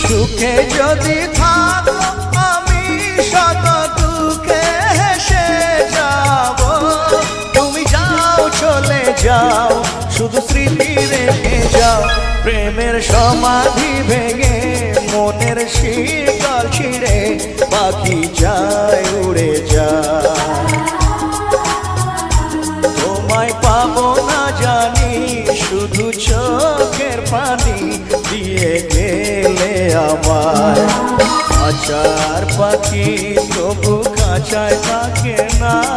সুখে যদি থাকো আমি শত দুঃখে হেসে যাব। তুমি যাও চলে যাও শুধু স্মৃতি রেখে যাও। প্রেমের সমাধি ভেঙে মনের শিকল ছিঁড়ে পাখি যায় উড়ে যায়। তোমায় পাবো না জানি শুধু চোখের পানি দিয়ে গেলে আমায়। খাঁচার পাখি তবু খাঁচায় থাকে না।